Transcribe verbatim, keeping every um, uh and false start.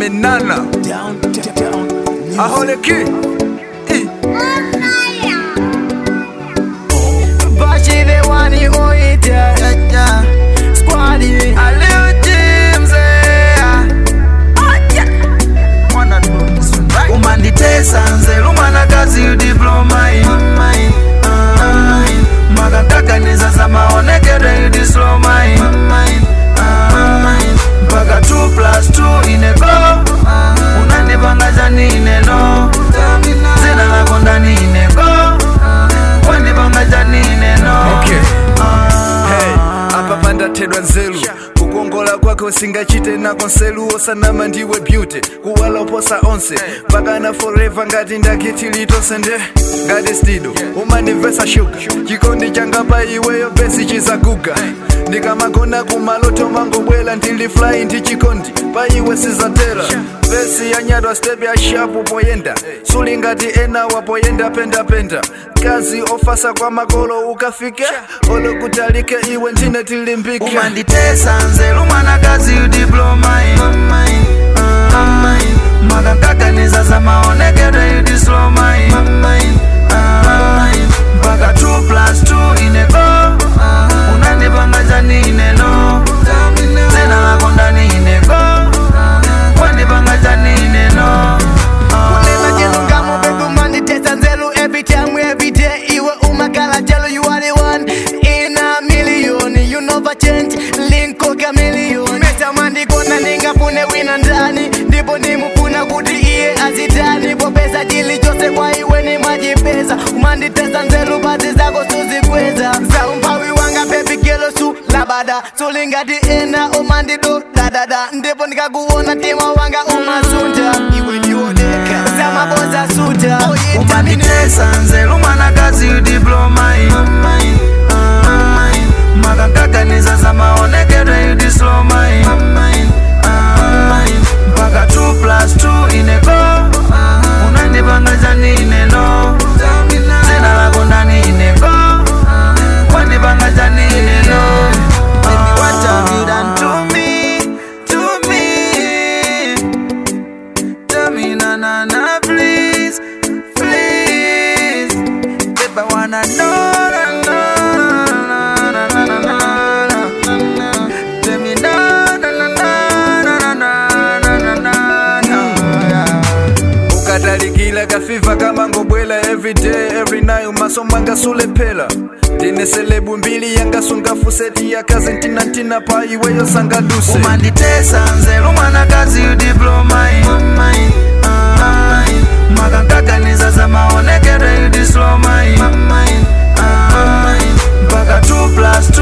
Menana Down, down, down. Ahole ki Bashi the one you go eat ya Squaddy A little James Wanna do this one right Umanditesa nzelu mwana kazi you diploma Makakaka nizaza maonekere you disloma Mpaka two plus two ineko Unanipanga jani ineno Zina lako ndani ineko Wanipanga jani ineno Okay Hey Apa panda tedwa nzelu kukongola kwako singachite na konselu osanama ndiwe beauty kuwala oposa onse pakana forever ngati ndakiti litosende ngati stido umanivesa shuga chikondi changa pa iweyo besi chizaguga ndikamagona kumaloto mangobwela ndili fly ndi chikondi pa iwe sizatera besi yanyadwa step ya shapu poyenda suli ngati ena wapoyenda penda penda kazi ofasa kwa makolo ukafike olokutalike iwe ndine tilimbike Umanditesa nzelu mwana kazi you diploma Makakaka nizaza maonekere you disloma Mpaka two plus two ineko Unanipanga jani ineno Zena lako ndani ineko Wanipanga jani ineno Kunena jelu kamo bebu manditesa nzelu every time every day Iwe umakala jelu you are the one in a million You never change linko kamilion Mesa mandikona ningafune wina ndani Ndipo nimupuna kuti iye azitani Popesa chili chose kwa iwe ni majipesa Umanditesa nzelu bazi zako suzikweza Za umpawi wanga baby kilo su labada Sulingati ena umandido dadada Ndipo nikakuona tima wanga umasunta Iwe niodeka Zama boza suta Umanditesa nzelu mwana kazi you diploma Makakaka nizaza maonekere you disloma Mpaka two plus two ineko Unanipanga jani ineno Zena lako ndani ineko Wanipanga jani ineno Baby what have you done to me, to me Tell me na na na please, please Baby I wanna know ukatalikila kafiva kama ngobwela everyday every night umasomanga sulepela tine selebu mbili yanga sungafuseti ya kazi ntina ntina pa iweyo sangaduse Umanditesa nzelu mwana kazi you diploma Makakaka nizaza maonekere you disloma Mpaka two plus